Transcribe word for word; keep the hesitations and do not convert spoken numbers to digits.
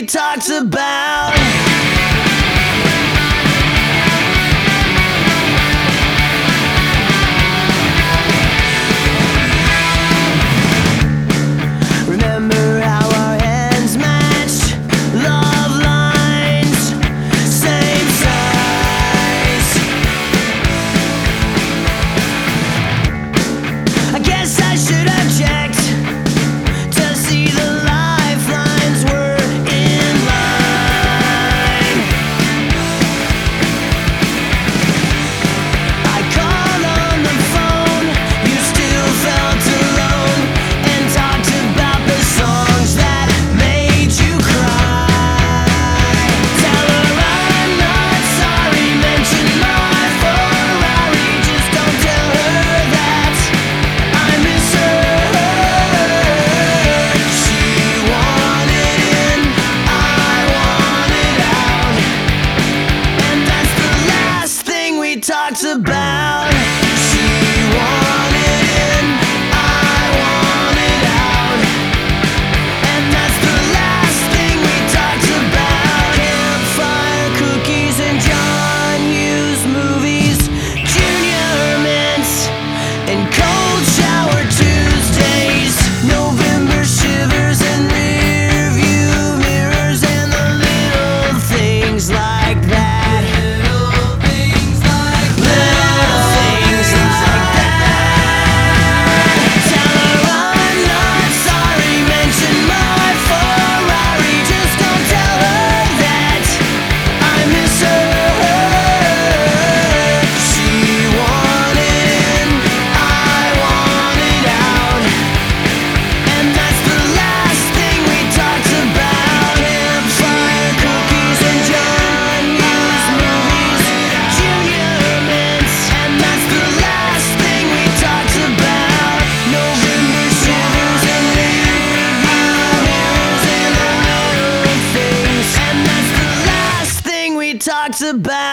we talked about. Remember how our hands matched, love lines, same size. I guess I should have checked to see the lifelines were in line. I called on the phone, you still felt alone, and talked about the songs that made you cry. Tell her I'm not sorry, mention my Ferrari, just don't tell her that I miss her. She wanted in, I wanted out, and that's the last thing we talked about. She wanted in, I wanted out, and that's the last thing we talked about. Campfire cookies and John Hughes movies, junior mints and cold shower Tuesdays, November shivers and rear view mirrors, and the little things like that. Little things like Little things like that. Tell her I'm not sorry, mention my Ferrari, just don't tell her that I miss her. She wanted in, I wanted out, and that's the last thing we talked about. Campfire cookies and John Hughes movies, junior mints, and that's the last thing we talked about. November shivers and rear view mirrors, and the little things, and that's the last thing we talked about.